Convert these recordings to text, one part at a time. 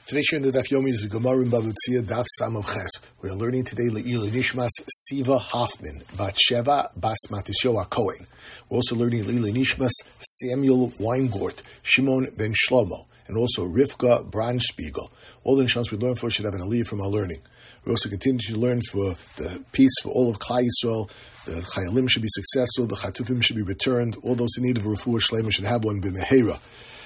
Today's share in the Daf Yomi is the Gemara in Bava Metzia Daf Samav Ches. We are learning today Le'il Nishmas Siva Hoffman Bat Sheva Bas Matisyoah Cohen. We're also learning Le'il Nishmas Samuel Weingort Shimon Ben Shlomo, and also Rivka Branspiegel. All the nishmas we learn for should have an aliyah from our learning. We also continue to learn for the peace for all of Klal Yisrael. The Chayalim should be successful. The Chatufim should be returned. All those in need of a refuah shleima should have one b'mehera.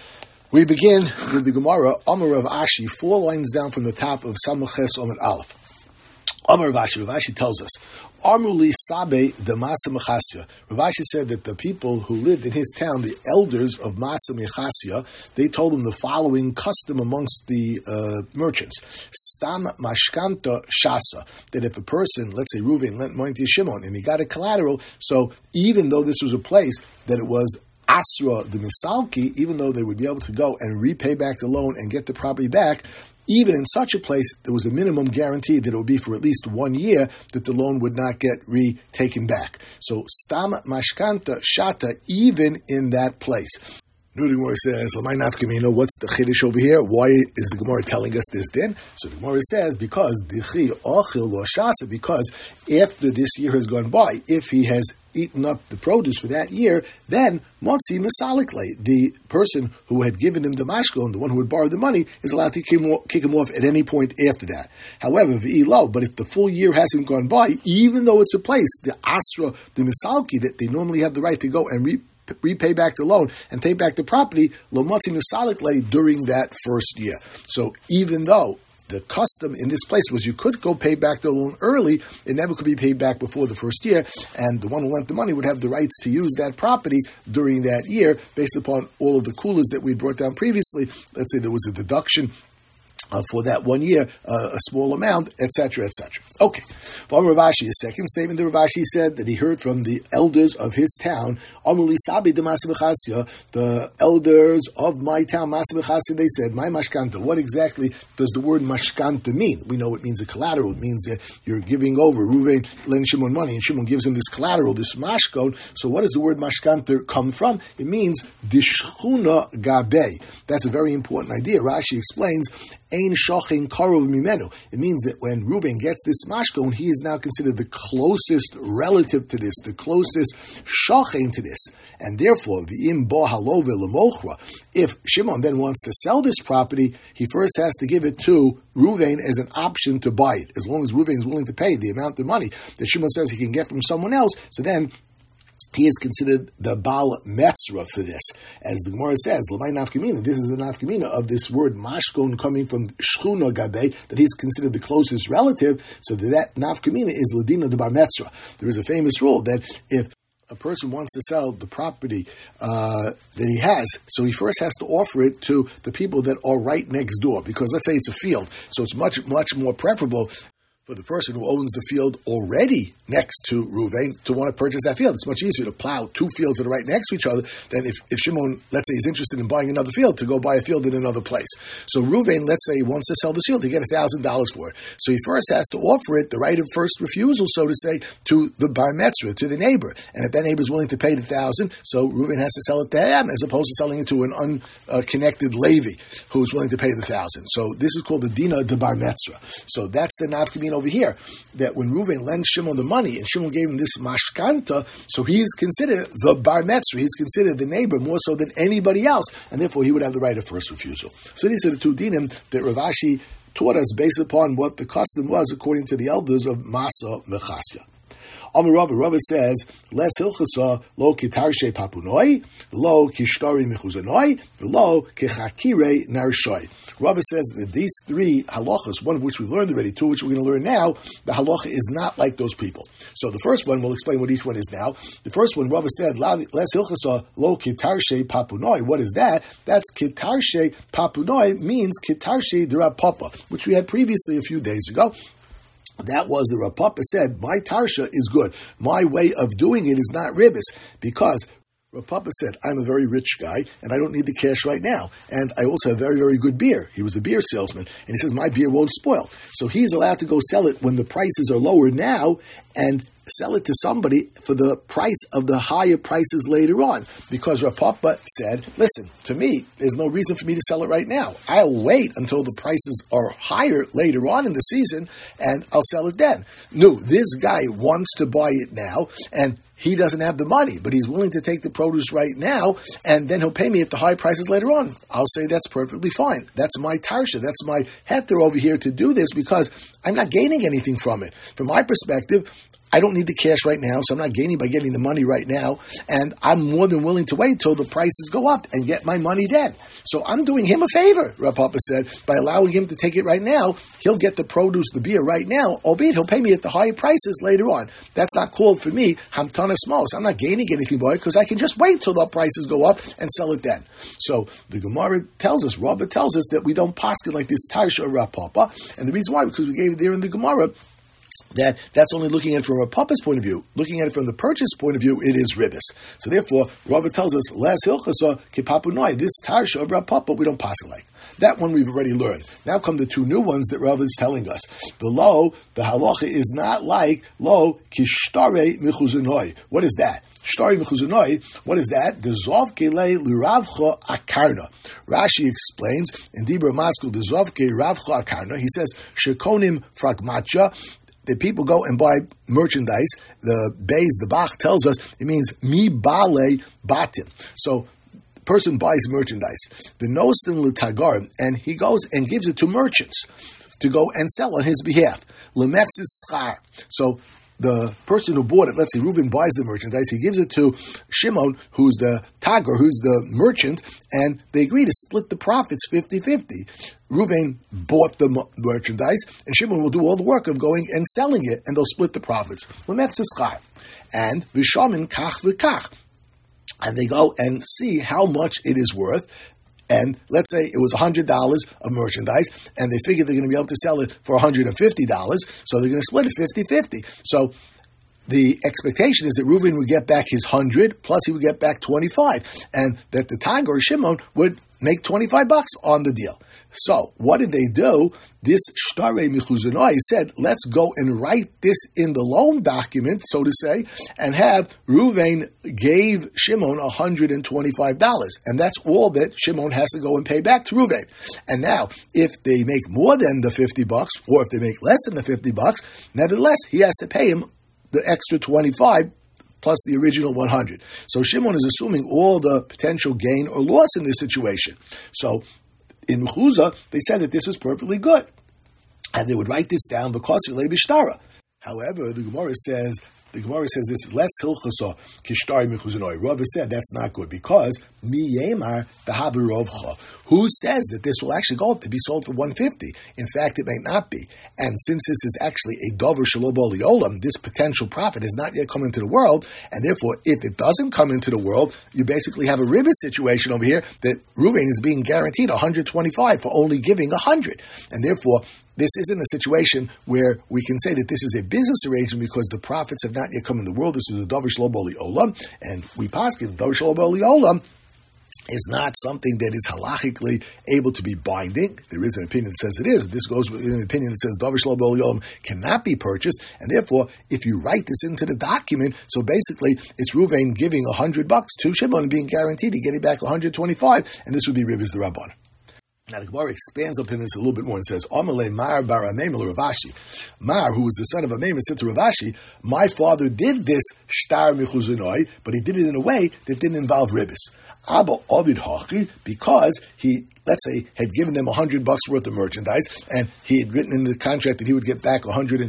We begin with the Gemara, Amar Rav Ashi, 4 lines down from the top of Samach Ches Amud Aleph. Amar Rav Ashi tells us, Amruli Sabe de Masa Mechasya. Rav Ashi said that the people who lived in his town, the elders of Masa Mechasya, they told him the following custom amongst the merchants. Stam Mashkanta Shasa. That if a person, let's say Reuven, lent money to Shimon, and he got a collateral, so even though this was a place that it was Asra the Misalki, even though they would be able to go and repay back the loan and get the property back, even in such a place, there was a minimum guarantee that it would be for at least 1 year that the loan would not get retaken back. So, Stam Mashkanta Shata, even in that place. The Gemara says, Lamai Nafkamino, what's the Chiddush over here? Why is the Gemara telling us this din? So the Gemara says, because Dichi Ochil Lo Shasa, because after this year has gone by, if he has eaten up the produce for that year, then Motzi Masalikle, the person who had given him the mashkon, the one who had borrowed the money, is allowed to kick him off at any point after that. However, V'ilo, but if the full year hasn't gone by, even though it's a place, the Asra, the Misalki, that they normally have the right to go and repay back the loan and take back the property, lo motzi misalikle, during that first year. So even though the custom in this place was you could go pay back the loan early, it never could be paid back before the first year, and the one who lent the money would have the rights to use that property during that year based upon all of the coolers that we brought down previously. Let's say there was a deduction for that 1 year, a small amount, etc., etc. Okay. From Rav Ashi, a second statement that Rav Ashi said that he heard from the elders of his town, the elders of my town, they said, my mashkanta, what exactly does the word mashkanta mean? We know it means a collateral. It means that you're giving over. Reuven lends Shimon money, and Shimon gives him this collateral, this mashkon. So what does the word mashkanta come from? It means dishchuna gabe. That's a very important idea. Rashi explains, Ein shochin karov mimenu. It means that when Reuven gets this mashkon, he is now considered the closest relative to this, the closest shochin to this. And therefore, v'im bo halove lemochra, if Shimon then wants to sell this property, he first has to give it to Reuven as an option to buy it. As long as Reuven is willing to pay the amount of money that Shimon says he can get from someone else, so then he is considered the Baal Metzra for this. As the Gemara says, L'may Nafkamina, this is the Nafkamina of this word Mashkon coming from Shchuna Gabe, that he's considered the closest relative, so that Nafkamina is Ladina de Bar Metzra. There is a famous rule that if a person wants to sell the property that he has, so he first has to offer it to the people that are right next door, because let's say it's a field, so it's much, much more preferable for the person who owns the field already next to Reuven to want to purchase that field. It's much easier to plow 2 fields that are right next to each other than if Shimon, let's say, is interested in buying another field, to go buy a field in another place. So Reuven, let's say, wants to sell this field, he get $1,000 for it. So he first has to offer it, the right of first refusal, so to say, to the bar metzra, to the neighbor. And if that neighbor is willing to pay the $1,000, so Reuven has to sell it to him, as opposed to selling it to an unconnected Levi who is willing to pay the $1,000. So this is called the Dina de Bar Metzra. So that's the Nafkamin over here, that when Reuven lends Shimon the money, and Shimon gave him this mashkanta, so he is considered the bar metzra, he's considered the neighbor more so than anybody else, and therefore he would have the right of first refusal. So these are the 2 dinim that Rav Ashi taught us based upon what the custom was according to the elders of Masa Mechasya. Amar Rava says, Les hilchasa lo kitarshe papunoi, lo kishtari mechuzanoi, lo kechakire narshoi. Rava says that these 3 halachas, one of which we've learned already, 2 which we're going to learn now, the halacha is not like those people. So the first one, we'll explain what each one is now. The first one, Rava said, Les hilchasa lo kitarshe papunoi. What is that? That's kitarshe papunoi, means kitarshe d'Rav Papa, which we had previously a few days ago. That was the Rav Papa said, my tarsha is good. My way of doing it is not ribbis, because Rav Papa said, I'm a very rich guy, and I don't need the cash right now. And I also have very, very good beer. He was a beer salesman. And he says, my beer won't spoil. So he's allowed to go sell it when the prices are lower now, and sell it to somebody for the price of the higher prices later on. Because Rav Papa said, listen, to me, there's no reason for me to sell it right now. I'll wait until the prices are higher later on in the season, and I'll sell it then. No, this guy wants to buy it now, and he doesn't have the money, but he's willing to take the produce right now, and then he'll pay me at the high prices later on. I'll say that's perfectly fine. That's my tarsha. That's my heter over here to do this because I'm not gaining anything from it. From my perspective, I don't need the cash right now, so I'm not gaining by getting the money right now, and I'm more than willing to wait till the prices go up and get my money then. So I'm doing him a favor, Rav Papa said, by allowing him to take it right now. He'll get the produce, the beer right now, albeit he'll pay me at the higher prices later on. That's not called for me hamtana smos. I'm not gaining anything by it because I can just wait till the prices go up and sell it then. So the Gemara tells us, Rava tells us that we don't paskin like this tarsha Rav Papa, and the reason why, because we gave it there in the Gemara, that's only looking at it from a Papa's point of view. Looking at it from the purchase point of view, it is ribbis. So therefore, Rava tells us, Les hilchasa kipapunoi, this tarsha of Rav Papa, we don't pass it like. That one we've already learned. Now come the two new ones that Rava is telling us. Below, the halacha is not like lo kishtare michuzunoi. What is that? Shtari mechuzunoi, what is that? The zovke le liravcha akarna. Rashi explains, in Dibra Maskul, the zovke ravcha akarna, he says, shekonim fragmatcha, the people go and buy merchandise. The Beis, the Bach tells us it means mi bale batim. So the person buys merchandise. The nostim l'tagar, and he goes and gives it to merchants to go and sell on his behalf. Lemefsis schar. So the person who bought it, let's say Reuven buys the merchandise, he gives it to Shimon, who's the tagar, who's the merchant, and they agree to split the profits 50-50. Reuven bought the merchandise, and Shimon will do all the work of going and selling it, and they'll split the profits. And Vishamin kach v'kach. And they go and see how much it is worth. And let's say it was $100 of merchandise, and they figure they're going to be able to sell it for $150, so they're going to split it 50-50. So the expectation is that Reuven would get back his 100, plus he would get back 25, and that the Tagar or Shimon would make $25 on the deal. So, what did they do? This Shtare Michuzanoi said, let's go and write this in the loan document, so to say, and have Reuven gave Shimon $125. And that's all that Shimon has to go and pay back to Reuven. And now, if they make more than the $50, or if they make less than the $50, nevertheless, he has to pay him the extra 25 plus the original 100. So Shimon is assuming all the potential gain or loss in this situation. So in Mechuzah, they said that this was perfectly good. And they would write this down because Yulei Bishtara. However, the Gemara says this less hilchasa kishtari mechuzanoi. Rava said that's not good because mi yemar dahavirovcha. Who says that this will actually go up to be sold for $150? In fact, it may not be. And since this is actually a dover shelo bo liolam, this potential profit has not yet come into the world, and therefore, if it doesn't come into the world, you basically have a ribbis situation over here that Reuven is being guaranteed 125 for only giving 100, and therefore, this isn't a situation where we can say that this is a business arrangement because the profits have not yet come in the world. This is a davar shelo bo liolam, and we paskin davar shelo bo liolam is not something that is halachically able to be binding. There is an opinion that says it is. This goes with an opinion that says davar shelo bo liolam cannot be purchased, and therefore, if you write this into the document, so basically it's Reuven giving $100 to Shimon and being guaranteed to get it back 125, and this would be ribbis the Rabban. Now the Gemara expands upon this a little bit more and says, Amalei Mar bar Amemel Ravashi. Mar, who was the son of Amemel, said to Ravashi, my father did this shtar michuzunoi, but he did it in a way that didn't involve ribbis. Abba Ovid Hachi, because he, let's say, had given them $100 worth of merchandise, and he had written in the contract that he would get back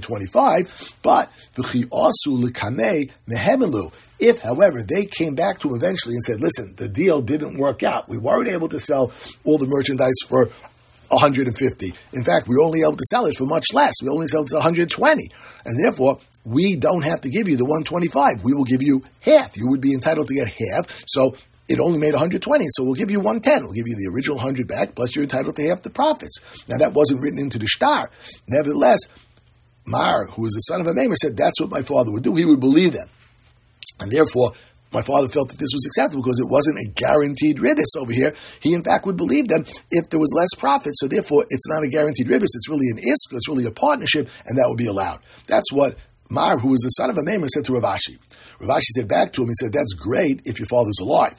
125, but v'chi asu l'kamei mehemelu. If, however, they came back to him eventually and said, listen, the deal didn't work out. We weren't able to sell all the merchandise for 150. In fact, we were only able to sell it for much less. We only sold it for 120. And therefore, we don't have to give you the 125. We will give you half. You would be entitled to get half. So it only made 120, so we'll give you 110. We'll give you the original 100 back, plus you're entitled to half the profits. Now, that wasn't written into the shtar. Nevertheless, Mar, who was the son of Amemar, said that's what my father would do. He would believe them. And therefore, my father felt that this was acceptable because it wasn't a guaranteed ribbis over here. He, in fact, would believe them if there was less profit. So therefore, it's not a guaranteed ribbis. It's really an isk. It's really a partnership, and that would be allowed. That's what Mar, who was the son of a Maimer, said to Rav Ashi. Rav Ashi said back to him, he said, that's great if your father's alive.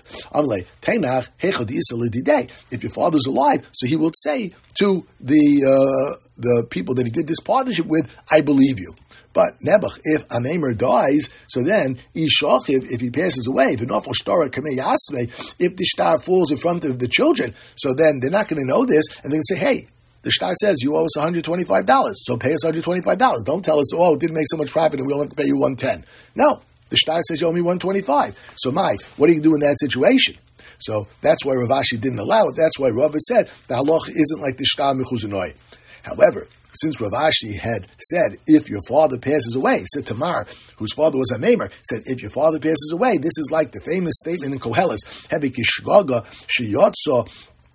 If your father's alive, so he will say to the people that he did this partnership with, I believe you. But Nebuch, if a Maimer dies, so then if he passes away, if the star falls in front of the children, so then they're not going to know this, and they're going to say, hey, the shtar says you owe us $125, so pay us $125. Don't tell us, oh, it didn't make so much profit and we only have to pay you $110. No, the shtar says you owe me $125. So what do you do in that situation? So that's why Rav Ashi didn't allow it. That's why Rav said the halach isn't like the shtar mechuzanoi. However, since Rav Ashi had said, if your father passes away, he said Tamar, whose father was a Maimer, said, if your father passes away, this is like the famous statement in Koheles, Hebik Ishgaga Shiyotso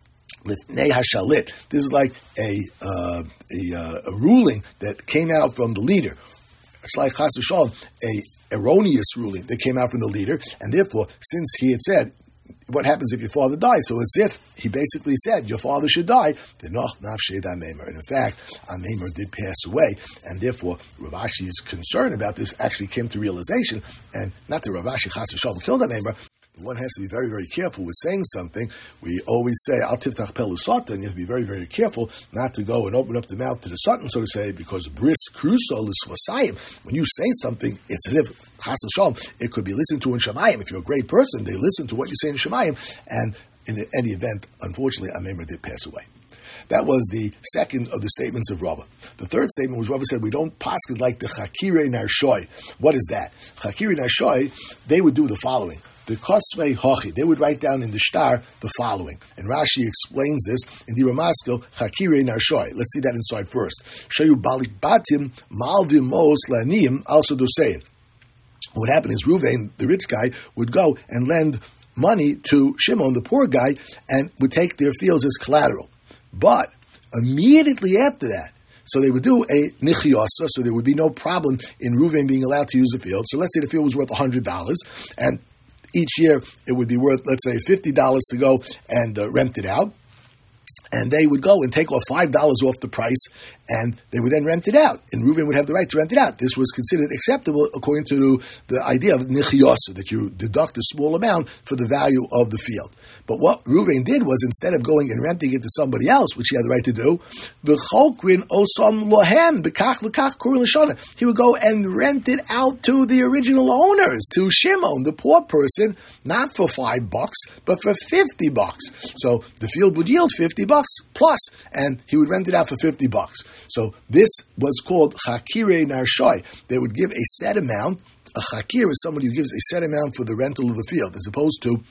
This is like a ruling that came out from the leader. It's like Chas v'Shalom, a erroneous ruling that came out from the leader, and therefore, since he had said, what happens if your father dies? So it's if he basically said, your father should die, and in fact, a Maimer did pass away, and therefore, Rav Ashi's concern about this actually came to realization, and not that Rav Ashi Chas v'Shalom killed a Maimer. One has to be very, very careful with saying something. We always say, Al tiftach pelu satan. You have to be very, very careful not to go and open up the mouth to the satan, so to say, because bris cruso l'svasayim. When you say something, it's as if, chas v'shalom, it could be listened to in Shemayim. If you're a great person, they listen to what you say in Shemayim, and in any event, unfortunately, a Maimer did pass away. That was the second of the statements of Rava. The third statement was Rava said, we don't paskin like the Chakirei Narshoi. What is that? Chakirei Narshoi, they would do the following. The Kosvei Hochi, they would write down in the shtar the following. And Rashi explains this in the Ramaskil, Chakirei Narshoi. Let's see that inside first. Shayu Balik Batim, Malvim Mos Lanim, also Dosein. What happened is Reuven, the rich guy, would go and lend money to Shimon, the poor guy, and would take their fields as collateral. But immediately after that, so they would do a nichiyasa, so there would be no problem in Reuven being allowed to use the field. So let's say the field was worth $100, and each year it would be worth, let's say, $50 to go and rent it out. And they would go and take off $5 off the price, and they would then rent it out. And Reuven would have the right to rent it out. This was considered acceptable according to the idea of nichiyasa, that you deduct a small amount for the value of the field. But what Reuven did was, instead of going and renting it to somebody else, which he had the right to do, he would go and rent it out to the original owners, to Shimon, the poor person, not for $5, but for $50. So the field would yield $50 plus, and he would rent it out for $50. So this was called Chakirei Narshoi. They would give a set amount. A Chakir is somebody who gives a set amount for the rental of the field, as opposed to,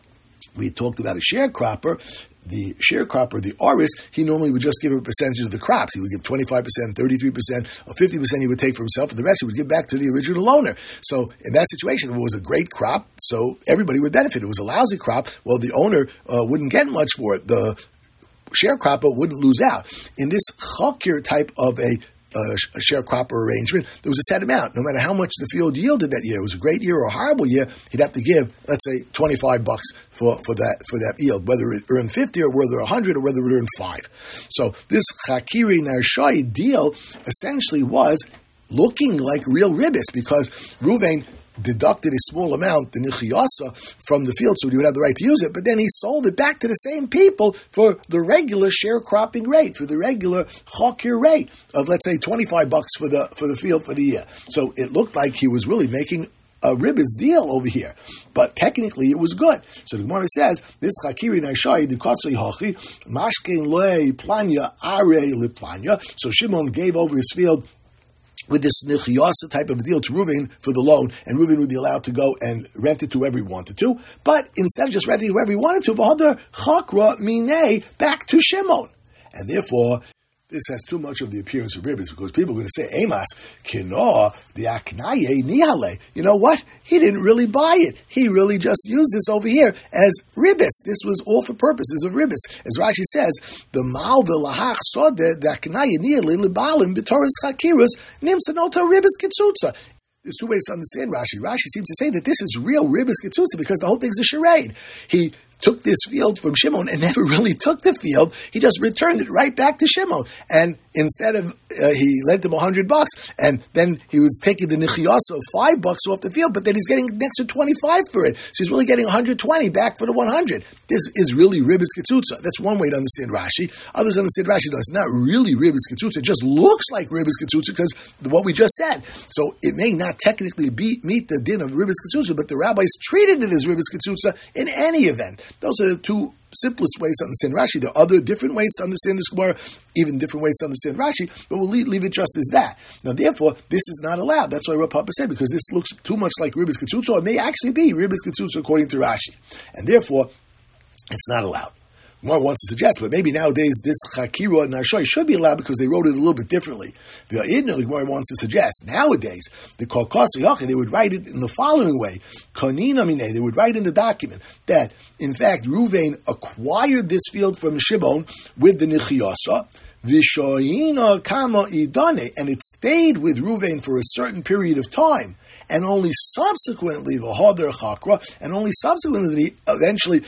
we talked about a sharecropper. The sharecropper, the oris, he normally would just give a percentage of the crops. He would give 25%, 33%, or 50% he would take for himself, and the rest he would give back to the original owner. So in that situation, if it was a great crop, so everybody would benefit. If it was a lousy crop, well, the owner wouldn't get much for it. The sharecropper wouldn't lose out. In this chakir type of a sharecropper arrangement, there was a set amount. No matter how much the field yielded that year, it was a great year or a horrible year, he'd have to give, let's say, $25 for that yield, whether it earned 50 or whether 100 or whether it earned 5. So this Chakiri Narshai deal essentially was looking like real ribbis, because Reuven deducted a small amount, the nichiyasa, from the field, so he would have the right to use it, but then he sold it back to the same people for the regular sharecropping rate, for the regular chakir rate of, let's say, $25 for the field for the year. So it looked like he was really making a ribbis deal over here, but technically it was good. So the Gemara says, this chakiri nashai the kosei hachi mashkein loy planya are liplanya. So Shimon gave over his field with this nichiyasa type of deal to Reuven for the loan, and Reuven would be allowed to go and rent it to whoever he wanted to. But instead of just renting it to whoever he wanted to, v'hadar chakra minei, back to Shimon. And therefore, this has too much of the appearance of ribbis, because people are going to say, Emas, kino, the aknaye nihale. You know what? He didn't really buy it. He really just used this over here as ribbis. This was all for purposes of ribbis. As Rashi says, the mal v'lahach sode, the aknaye nihale libalim b'toras chakiras nimsanoto ribbis kitzutza. There's two ways to understand Rashi. Rashi seems to say that this is real ribbis kitzutza, because the whole thing's a charade. He took this field from Shimon and never really took the field. He just returned it right back to Shimon. And instead of he lent him $100, and then he was taking the nichiyasa of $5 off the field, but then he's getting an extra 25 for it. So he's really getting 120 back for the 100. This is really ribis ketzutza. That's one way to understand Rashi. Others understand Rashi. No, it's not really ribis ketzutza. It just looks like ribis ketzutza because what we just said. So it may not technically meet the din of ribis ketzutza, but the rabbis treated it as ribis ketzutza in any event. Those are the two simplest ways to understand Rashi. There are other different ways to understand this Gemara, even different ways to understand Rashi, but we'll leave it just as that. Now, therefore, this is not allowed. That's why Rav Papa said, because this looks too much like ribis ketzutza, or it may actually be ribis ketzutza according to Rashi. And therefore, it's not allowed. Gemara wants to suggest, but maybe nowadays this Chakira and Narshoy should be allowed because they wrote it a little bit differently. The Gemara wants to suggest, nowadays, the Kolkasa Yachid, they would write it in the following way. Konina Mineh, they would write in the document that, in fact, Ruvain acquired this field from Shimon with the Nichiyasa, Vishoyina Kama Idane, and it stayed with Ruvain for a certain period of time. And only subsequently, V'hodar Chakra, and only subsequently, eventually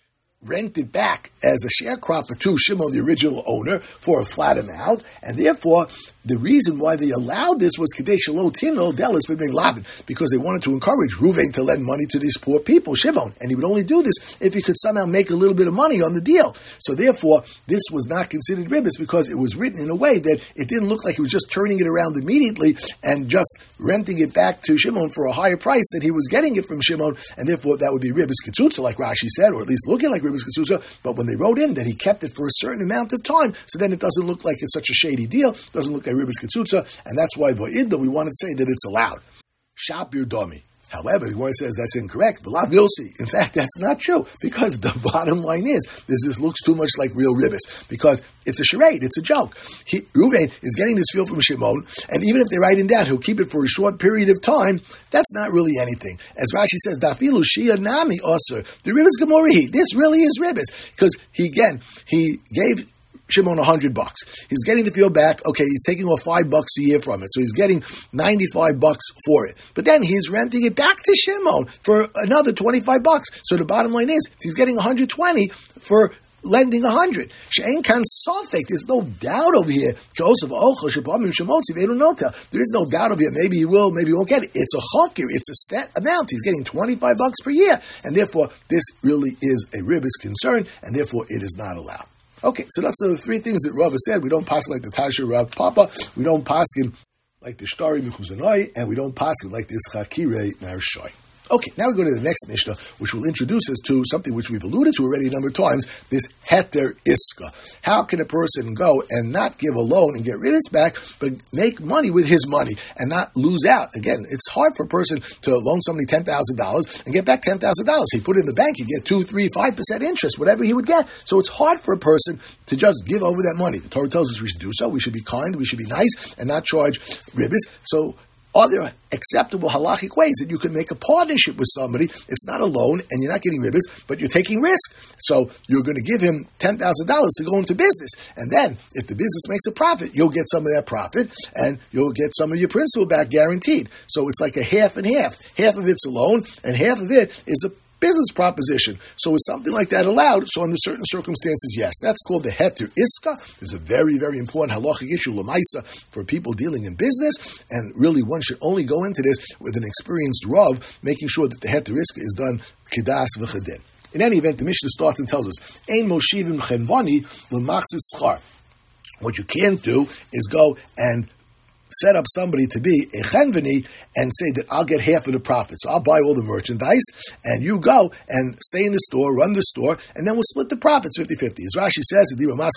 rented back as a sharecropper to Shimon, the original owner, for a flat amount, and therefore the reason why they allowed this was Kadesh Lo Tino Delis B'Bring Lavin, because they wanted to encourage Ruvain to lend money to these poor people, Shimon, and he would only do this if he could somehow make a little bit of money on the deal. So therefore, this was not considered ribis because it was written in a way that it didn't look like he was just turning it around immediately and just renting it back to Shimon for a higher price that he was getting it from Shimon, and therefore that would be ribis ketzutza, like Rashi said, or at least looking like ribis ketzutza. But when they wrote in that he kept it for a certain amount of time, so then it doesn't look like it's such a shady deal, doesn't look like ribis ketzutza, and that's why V'idda we want to say that it's allowed. Shapir Domi. However, the Gemara says that's incorrect. V'lav Yossi. In fact, that's not true, because the bottom line is this looks too much like real ribis, because it's a charade, it's a joke. Ruvain is getting this field from Shimon, and even if they write him down, he'll keep it for a short period of time. That's not really anything. As Rashi says, Dafilu Shia Nami Osir. The ribis Gemori. This really is ribis, because he gave Shimon $100. He's getting the field back. Okay, he's taking off $5 a year from it, so he's getting $95 for it. But then he's renting it back to Shimon for another $25. So the bottom line is he's getting $120 for lending $100. She'ain kan sofek. There's no doubt over here. There is no doubt over here. Maybe he will, maybe he won't get it. It's a chokir. It's a stat amount. He's getting $25 per year, and therefore this really is a ribis concern, and therefore it is not allowed. Okay, so that's the three things that Rav said. We don't pass like the Tasha Rav Papa. We don't pass him like the Shtari Mechuzanoi, and we don't pass him like this Chakire Narshoy. Okay, now we go to the next Mishnah, which will introduce us to something which we've alluded to already a number of times, this Heter Iska. How can a person go and not give a loan and get rid of it back, but make money with his money and not lose out? Again, it's hard for a person to loan somebody $10,000 and get back $10,000. He put it in the bank, he get 2, 3, 5% interest, whatever he would get. So it's hard for a person to just give over that money. The Torah tells us we should do so. We should be kind, we should be nice, and not charge ribis. So are there acceptable halachic ways that you can make a partnership with somebody? It's not a loan, and you're not getting ribis, but you're taking risk. So you're going to give him $10,000 to go into business. And then, if the business makes a profit, you'll get some of that profit, and you'll get some of your principal back guaranteed. So it's like a half and half. Half of it's a loan, and half of it is a business proposition. So is something like that allowed? So under certain circumstances, yes. That's called the Heter Iska. It's a very, very important halachic issue, Lamaisa, for people dealing in business. And really, one should only go into this with an experienced Rav, making sure that the Heter Iska is done Kedas v'chedin. In any event, the Mishnah starts and tells us, Ein moshivim chenvani l'machzis schar. What you can't do is go and set up somebody to be a chenvani and say that I'll get half of the profit. So I'll buy all the merchandise, and you go and stay in the store, run the store, and then we'll split the profits 50-50. As Rashi says,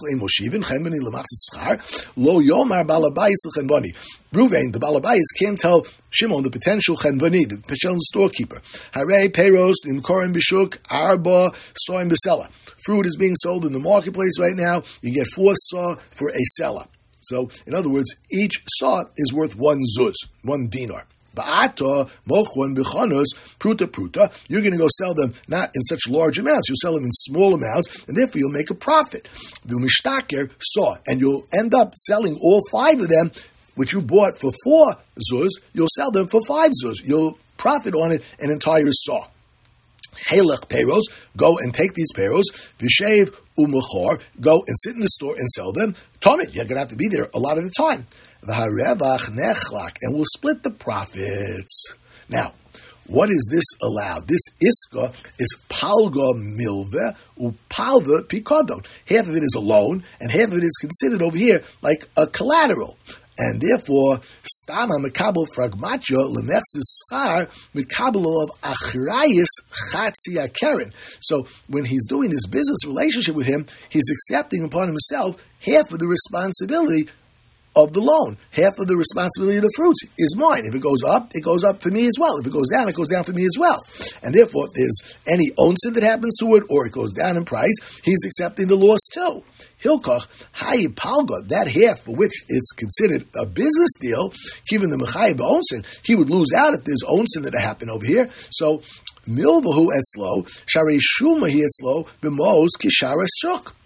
Lo yomar balabayis l'chenvani. Ruvain, the balabayis, can't tell Shimon, the potential chenvani, the potential storekeeper. Harei peiros nimkorim b'shuk arba soim b'sela. Fruit is being sold in the marketplace right now. You get 4 saw for a seller. So, in other words, each saw is worth 1 zuz, 1 dinar. Ba'ata, mochwan, b'chanos, pruta. You're going to go sell them not in such large amounts. You'll sell them in small amounts, and therefore you'll make a profit. V'mishtaker saw, and you'll end up selling all 5 of them, which you bought for 4 zuz. You'll sell them for 5 zuz. You'll profit on it an entire saw. Helech peiros, go and take these peiros. V'shev umachor, go and sit in the store and sell them. Tomit, you're going to have to be there a lot of the time. V'harevach nechlak, and we'll split the profits. Now, what is this allowed? This iska is palga milve upalva pikodon. Half of it is a loan, and half of it is considered over here like a collateral. And therefore, stama mekabel fragmatio lemexis schar mekabel of achrayis chatzi akeren. So when he's doing this business relationship with him, he's accepting upon himself half of the responsibility of the loan. Half of the responsibility of the fruits is mine. If it goes up for me as well. If it goes down for me as well. And therefore, if there's any onsen that happens to it, or it goes down in price, he's accepting the loss too. Hilkoch, hayi palga, that half for which is considered a business deal, given the mechayi b'onsen, he would lose out if there's onsen that happened over here. So, milvahu etzlo, sharei shuma hi etzlo, b'moz kishara shuk.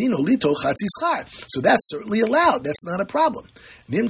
So that's certainly allowed. That's not a problem. But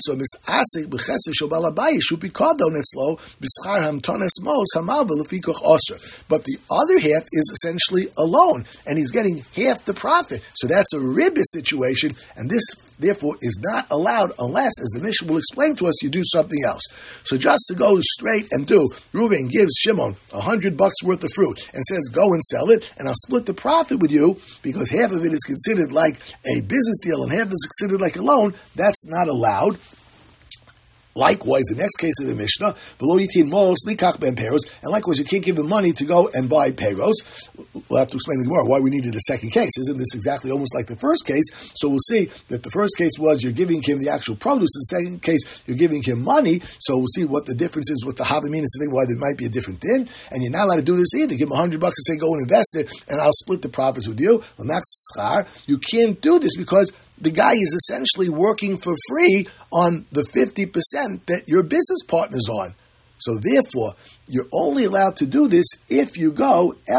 the other half is essentially a loan, and he's getting half the profit. So that's a riba situation, and this therefore is not allowed unless, as the Mishnah will explain to us, you do something else. So just to go straight and do, Reuven gives Shimon $100 worth of fruit and says, go and sell it, and I'll split the profit with you, because half of it is considered like a business deal and half is considered like a loan. That's not allowed. Likewise, the next case of the Mishnah, v'lo yitin mos likach ben peros, and likewise you can't give him money to go and buy peros. We'll have to explain the Gemara why we needed a second case. Isn't this exactly almost like the first case? So we'll see that the first case was you're giving him the actual produce. In the second case, you're giving him money. So we'll see what the difference is with the Havamina, and why there might be a different din. And you're not allowed to do this either. Give him $100 and say, go and invest it, and I'll split the profits with you. You can't do this because the guy is essentially working for free on the 50% that your business partner's on. So therefore, you're only allowed to do this if you go for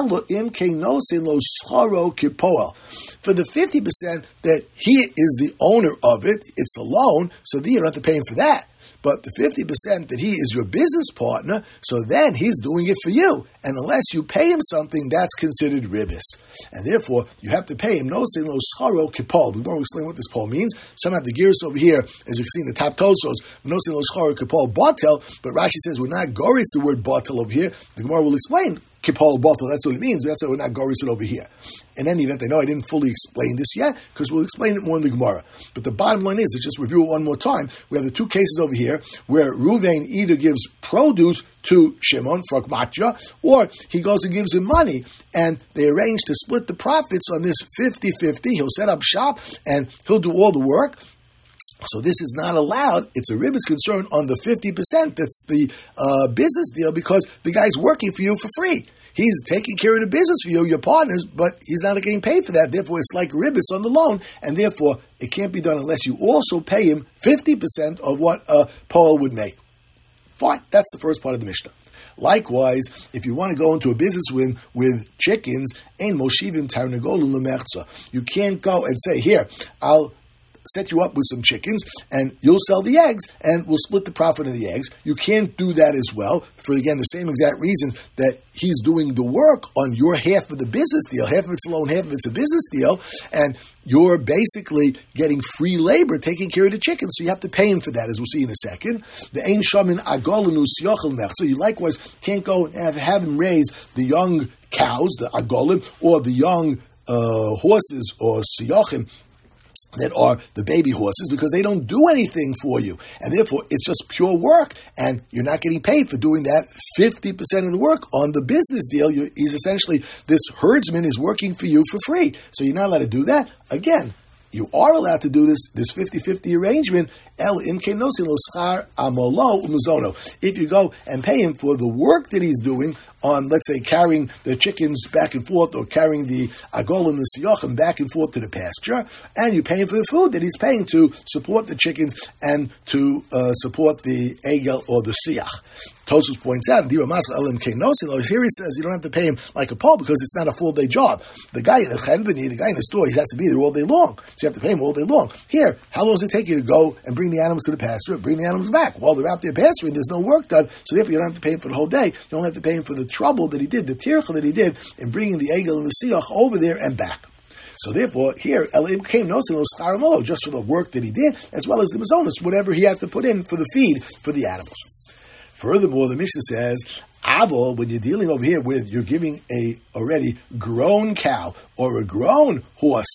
the 50% that he is the owner of it. It's a loan, so then you don't have to pay him for that. But the 50% that he is your business partner, so then he's doing it for you. And unless you pay him something, that's considered ribis. And therefore, you have to pay him. No scharo kipol. We won't explain what this pol means. Some have the gears over here, as you can see in the top tosos. No scharo kipol batel. But Rashi says we're not goris the word batel over here. The Gemara will explain kipol batel. That's what it means. But that's why we're not goris it over here. In any event, I know I didn't fully explain this yet, because we'll explain it more in the Gemara. But the bottom line is, let's just review it one more time. We have the two cases over here, where Reuven either gives produce to Shimon, fragmatja, or he goes and gives him money, and they arrange to split the profits on this 50-50. He'll set up shop, and he'll do all the work. So this is not allowed. It's a ribis concern on the 50% that's the business deal, because the guy's working for you for free. He's taking care of the business for you, your partners, but he's not getting paid for that. Therefore, it's like ribis on the loan, and therefore, it can't be done unless you also pay him 50% of what a Paul would make. Fine, that's the first part of the Mishnah. Likewise, if you want to go into a business with chickens, ein moshivim tarnagolun lemerza. You can't go and say, here, I'll set you up with some chickens, and you'll sell the eggs, and we'll split the profit of the eggs. You can't do that as well, for, again, the same exact reasons that he's doing the work on your half of the business deal. Half of it's a loan, half of it's a business deal, and you're basically getting free labor taking care of the chickens, so you have to pay him for that, as we'll see in a second. The ein shamin agolenu siyochel nech. So you likewise can't go and have him raise the young cows, the agolim, or the young horses, or siyochim, that are the baby horses, because they don't do anything for you. And therefore, it's just pure work, and you're not getting paid for doing that 50% of the work on the business deal. He's essentially, this herdsman is working for you for free. So you're not allowed to do that. Again, you are allowed to do this 50-50 arrangement, if you go and pay him for the work that he's doing on, let's say, carrying the chickens back and forth, or carrying the agol and the siyochim back and forth to the pasture, and you pay him for the food that he's paying to support the chickens and to support the egel or the siach. Tosfos points out, here he says you don't have to pay him like a Paul, because it's not a full-day job. The guy in the chenveni, the guy in the store, he has to be there all day long. So you have to pay him all day long. Here, how long does it take you to go and bring the animals to the pasture, bring the animals back? While they're out there pasturing, there's no work done, so therefore you don't have to pay him for the whole day. You don't have to pay him for the trouble that he did, the tircha that he did in bringing the egel and the siach over there and back. So therefore, here, Elim came notes just for the work that he did, as well as the mazonos, whatever he had to put in for the feed for the animals. Furthermore, the Mishnah says, Avo, when you're dealing over here with, you're giving a already grown cow or a grown horse,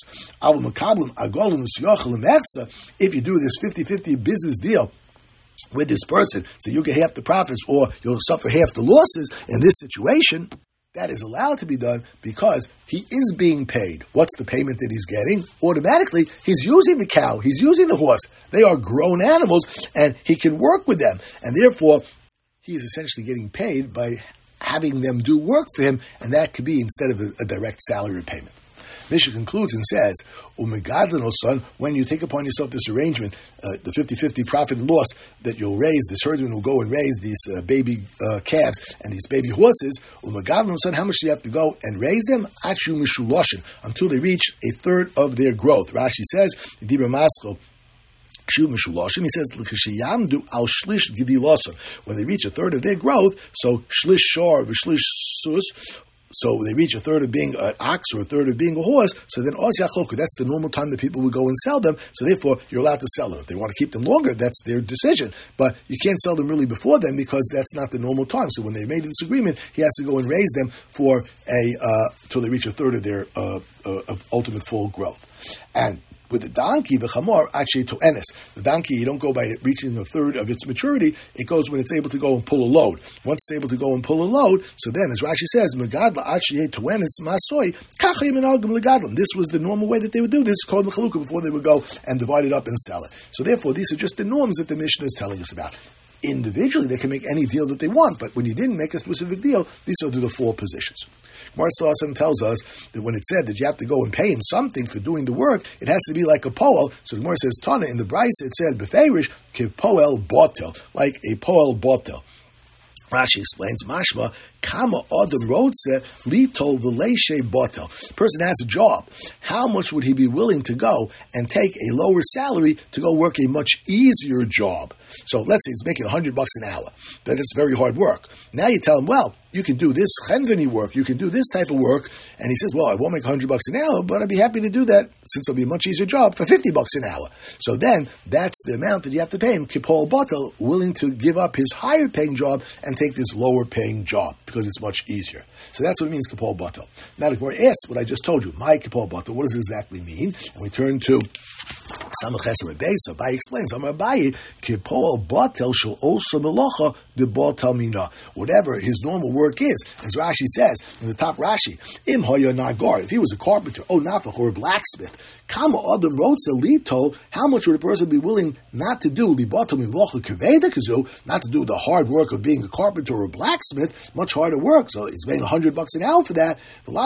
if you do this 50-50 business deal with this person, so you get half the profits or you'll suffer half the losses in this situation, that is allowed to be done because he is being paid. What's the payment that he's getting? Automatically, he's using the cow, he's using the horse. They are grown animals and he can work with them. And therefore, he is essentially getting paid by having them do work for him, and that could be instead of a direct salary payment. Mishnah concludes and says, Umegadlin, son, when you take upon yourself this arrangement, the 50-50 profit and loss that you'll raise, this herdsman will go and raise these baby calves and these baby horses, Umegadlin, son, how much do you have to go and raise them? Achu mishuloshin, until they reach a third of their growth. Rashi says, Dibra Masko, he says, when they reach a third of their growth, so shlish shor, shlish sus, so they reach a third of being an ox or a third of being a horse, so then that's the normal time that people would go and sell them, so therefore you're allowed to sell them. If they want to keep them longer, that's their decision. But you can't sell them really before then because that's not the normal time. So when they made this agreement, he has to go and raise them for till they reach a third of their of ultimate full growth. And with the donkey, the chamor, actually to enes. The donkey, you don't go by it reaching a third of its maturity. It goes when it's able to go and pull a load. Once it's able to go and pull a load, so then, as Rashi says, megadla actually to enes masoi kachayim enagim legadlam. This was the normal way that they would do this, called mechaluka, before they would go and divide it up and sell it. So therefore, these are just the norms that the Mishnah is telling us about. Individually, they can make any deal that they want, but when you didn't make a specific deal, these are the four positions. Gemara tells us that when it said that you have to go and pay him something for doing the work, it has to be like a poel. So the Gemara says, Tana, in the Bryce, it said, Beferish, kiv poel botel, like a poel botel. Rashi explains, Mashma, Kama Adam Rodse, Litol V'leishe Botel. Person has a job. How much would he be willing to go and take a lower salary to go work a much easier job? So let's say he's making $100 an hour. Then it's very hard work. Now you tell him, well, you can do this chenveni work, you can do this type of work, and he says, well, I won't make $100 an hour, but I'd be happy to do that since it'll be a much easier job for $50 an hour. So then that's the amount that you have to pay him, Kipol Botel, willing to give up his higher paying job and take this lower paying job because it's much easier. So that's what it means, Kipol Botel. Now the Gemara asks what I just told you, my Kipol Botel, what does it exactly mean? And we turn to Samach Chesed Rebbeisa. Abaye explains, Abaye, Kipol Botel shall also melacha the Botel mina. Whatever his normal work is, as Rashi says in the top Rashi, Im Hoya Nagar, if he was a carpenter, Nafach, or a blacksmith, Kama Adam Rotza Lito, how much would a person be willing not to do Libotel Milocha Keveda Kazu, not to do the hard work of being a carpenter or a blacksmith, much harder work. So he's paying $100 an hour for that.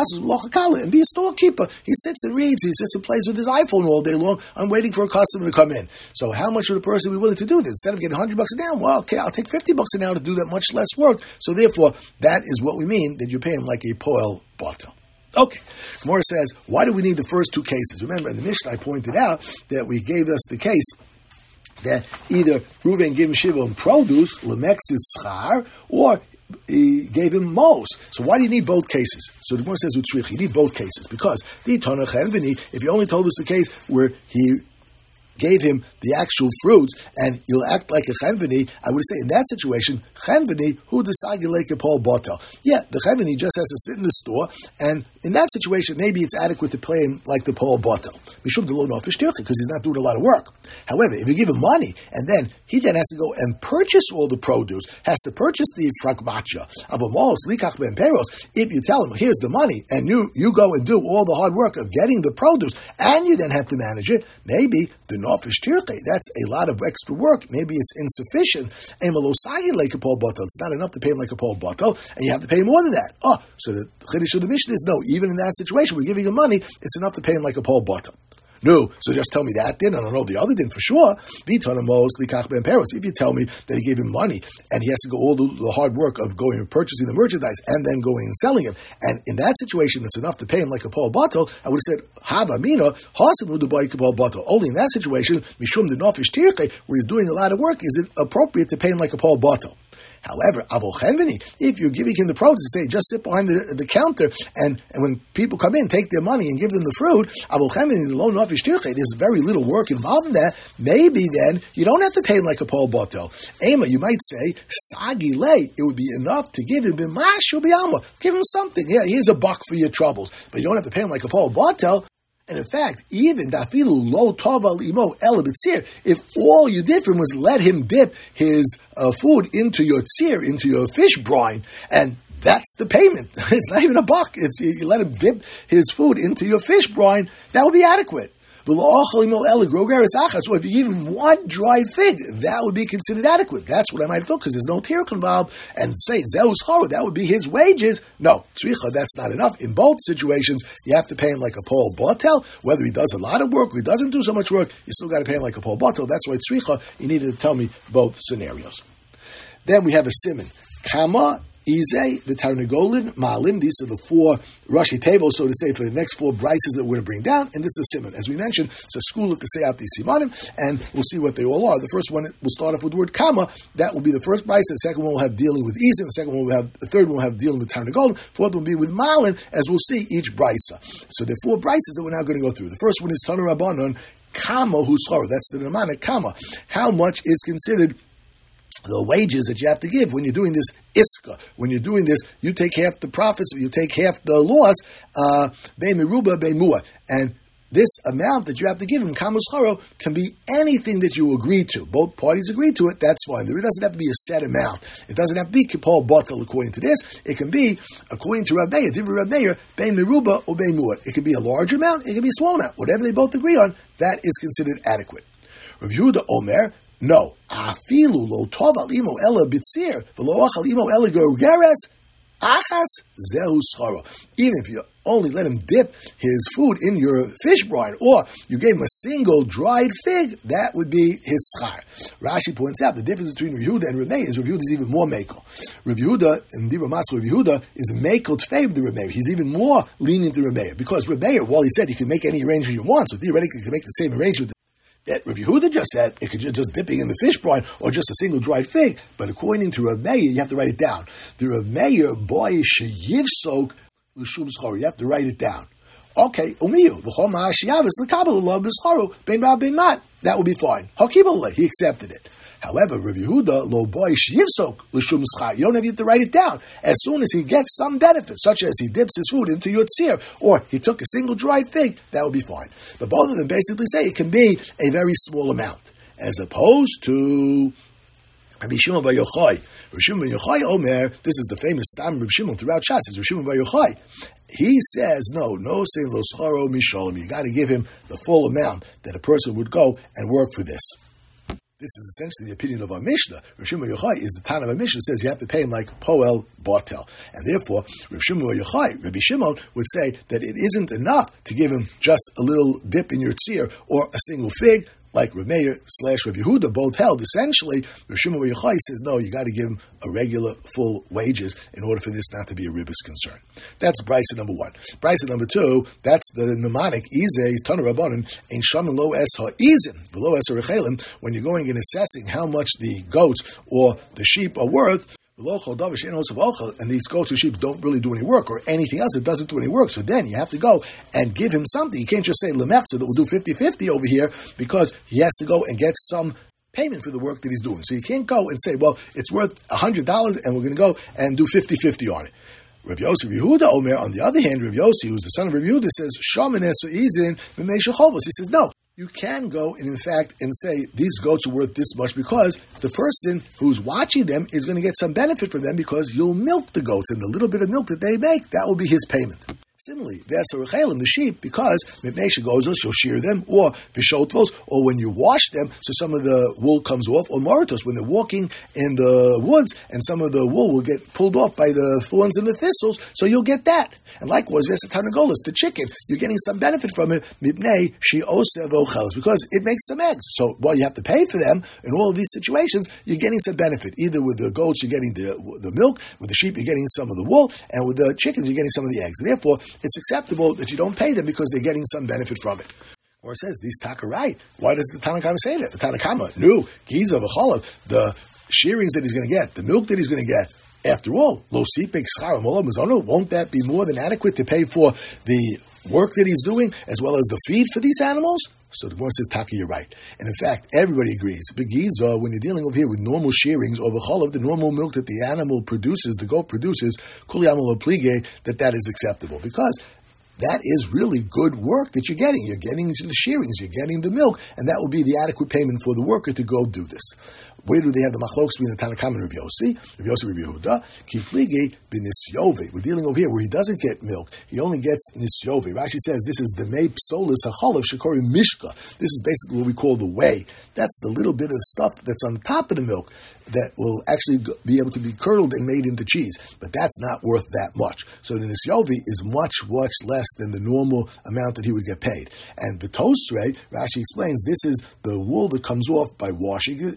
And be a storekeeper. He sits and reads, he sits and plays with his iPhone all day long. I'm waiting for a customer to come in. So how much would a person be willing to do that? Instead of getting $100 an hour, well, okay, I'll take $50 an hour to do that much less work. So therefore, that is what we mean, that you pay him like a poel botel. Okay, Gemara says, why do we need the first two cases? Remember, in the Mishnah, I pointed out that we gave us the case that either Reuven gave him Shimon produce, lemexis schar, or he gave him mos. So why do you need both cases? So the Gemara says, you need both cases, because the Tana Chenveni, if you only told us the case where he gave him the actual fruits, and you'll act like a chenveni, I would say in that situation, chenveni, who decide you like a Paul Botel? Yeah, the chenveni just has to sit in the store, and in that situation, maybe it's adequate to play him like the Paul Botel. Mishum de lo nofish tircha, because he's not doing a lot of work. However, if you give him money, and then he then has to go and purchase all the produce, has to purchase the fragmatcha of a mos, likach ben peros, if you tell him, here's the money, and you go and do all the hard work of getting the produce, and you then have to manage it, maybe the nofish tircha, that's a lot of extra work. Maybe it's insufficient. Like a Paul Botel. It's not enough to pay him like a Paul Botel, and you have to pay more than that. So the chiddush of the Mishnah is, no, even in that situation, we're giving him money, it's enough to pay him like a Paul Botel. No, so just tell me that did. I don't know the other did for sure. If you tell me that he gave him money and he has to go all the hard work of going and purchasing the merchandise and then going and selling him, and in that situation it's enough to pay him like a Paul Botel, I would have said, Hava Mina, Paul Botel. Only in that situation, Mishum the Nofish Tirche, where he's doing a lot of work, is it appropriate to pay him like a Paul Botel. However, if you're giving him the produce, say just sit behind the counter, and when people come in, take their money and give them the fruit, there's very little work involved in that. Maybe then you don't have to pay him like a Paul Botel. Ema, you might say, Sagi lay, it would be enough to give him Bimashu Biama. Give him something. Yeah, here's a buck for your troubles. But you don't have to pay him like a Paul Botel. And in fact, even dafilu lo tova limo elabitzir, if all you did for him was let him dip his food into your tzir, into your fish brine, and that's the payment. It's not even a buck. It's you let him dip his food into your fish brine, that would be adequate. So if you give him one dried fig, that would be considered adequate. That's what I might feel, because there's no tiruk involved, and say Zeus Chara, that would be his wages. No, tzricha, that's not enough. In both situations, you have to pay him like a Paul Botel. Whether he does a lot of work or he doesn't do so much work, you still got to pay him like a Paul Botel. That's why tzricha, you needed to tell me both scenarios. Then we have a siman. Kama Ize, the Tarnagolin, Ma'alim, these are the four Rashi tables, so to say, for the next four brises that we're going to bring down, and this is a simon. As we mentioned, it's a school to say out these simanim, and we'll see what they all are. The first one, we'll start off with the word kama, that will be the first brise, the second one will have dealing with Izim, the third one will have dealing with Tarnagolin, fourth one will be with Ma'alim, as we'll see each brisa. So there are four brises that we're now going to go through. The first one is Tanu Rabbanon, Kama Huschor, that's the Namana Kama. How much is considered the wages that you have to give when you're doing this iska? When you're doing this, you take half the profits, you take half the loss, bei meruba, bei mua. And this amount that you have to give him, kamus charo, can be anything that you agree to. Both parties agree to it, that's fine. There doesn't have to be a set amount. It doesn't have to be kipol batel according to this. It can be, according to Rav Meir, different Rav Meir, bei meruba or bei mua. It can be a large amount, it can be a small amount. Whatever they both agree on, that is considered adequate. Rav Yehuda Omer, no. Afilu lo tov al imo ela bitzir v'lo achal imo ela gergeretz achas zehu scharo. Even if you only let him dip his food in your fish brine, or you gave him a single dried fig, that would be his schar. Rashi points out the difference between Rav Yehuda and Rav Meir is Rav Yehuda is even more mekel. Rav Yehuda, in Dibra Masra, Rav Yehuda is mekel tfeiv the Rav Meir. He's even more lenient than Rav Meir, because Rav Meir, while he said he can make any arrangement you want, so theoretically he can make the same arrangement that Rav Yehuda just said, it could just dipping in the fish brine or just a single dried fig. But according to Rav Meir, you have to write it down. The Rav Meir, boy, sheyivsok l'shum scharo. You have to write it down. Okay, umiyu v'chol ma'ashiyavis l'kabel lo b'scharo ben rab ben mat. That would be fine. Hakibale, he accepted it. However, Rav Yehuda, lo boy sheyivsok l'shum schar. You don't have to write it down. As soon as he gets some benefit, such as he dips his food into your tzir, or he took a single dried fig, that would be fine. But both of them basically say it can be a very small amount, as opposed to Rabbi Shimon bar Yochai. Rabbi Shimon bar Yochai Omer, this is the famous stam Rabbi Shimon throughout Shas, is Rabbi Shimon bar Yochai. He says, no say lo scharo mishalom. You got to give him the full amount that a person would go and work for this. This is essentially the opinion of our Mishnah. Rav Shimon bar Yochai is the Tana of our Mishnah, says you have to pay him like Poel Botel. And therefore, Rav Shimon bar Yochai, Rabbi Shimon, would say that it isn't enough to give him just a little dip in your tzir or a single fig, like Rav Meir / Rav Yehuda both held. Essentially, Rav Shimon bar Yochai says, no, you got to give him a regular full wages in order for this not to be a ribus concern. That's brisa number one. Brisa number two, that's the mnemonic, Izeh, Tanu Rabbanon, Ein Shaman Lo Es HaIzim, V'lo Es HaRechelim, when you're going and assessing how much the goats or the sheep are worth, and these goats or sheep don't really do any work, or anything else that doesn't do any work. So then you have to go and give him something. You can't just say lemechza that will do 50-50 over here, because he has to go and get some payment for the work that he's doing. So you can't go and say, well, it's worth $100 and we're going to go and do 50-50 on it. Rav Yossi Yehuda Omer, on the other hand, Rav Yossi, who's the son of Rav Yehuda, says, Shaman Eser Izin B'mei Shechovos. He says, no. You can go and, in fact, and say these goats are worth this much, because the person who's watching them is going to get some benefit from them, because you'll milk the goats, and the little bit of milk that they make, that will be his payment. Similarly, the sheep, because Mipnei goes, you'll shear them, or Vishotvos, or when you wash them, so some of the wool comes off, or Moritos, when they're walking in the woods, and some of the wool will get pulled off by the thorns and the thistles, so you'll get that. And likewise, Vesatanagolas, the chicken, you're getting some benefit from it, Mipnei Sheosevochelis, because it makes some eggs. So while you have to pay for them, in all of these situations, you're getting some benefit. Either with the goats, you're getting the milk, with the sheep, you're getting some of the wool, and with the chickens, you're getting some of the eggs. And therefore, it's acceptable that you don't pay them because they're getting some benefit from it. Or it says, these taka right. Why does the Tanakama say that? The Tanakama, no, Giza v'cholav, the shearings that he's going to get, the milk that he's going to get, after all, lo sipek schar mola mazono, won't that be more than adequate to pay for the work that he's doing, as well as the feed for these animals? So the Gemara says, Taki, you're right. And in fact, everybody agrees. Begiza, when you're dealing over here with normal shearings, or the normal milk that the animal produces, the goat produces, kuli amol plige, that is acceptable. Because that is really good work that you're getting. You're getting the shearings, you're getting the milk, and that will be the adequate payment for the worker to go do this. Where do they have the machlokes between the Tanna Kama and Rabbi Yossi? Rabbi Yossi, Rabbi Yehuda, kipligi b'nisyove. We're dealing over here where he doesn't get milk; he only gets nisyove. Rashi says this is the mei psolis hachalav shekori mishka. This is basically what we call the whey. That's the little bit of stuff that's on top of the milk that will actually be able to be curdled and made into cheese. But that's not worth that much. So the nisyove is much, much less than the normal amount that he would get paid. And the tosrei, Rashi explains, this is the wool that comes off by washing it,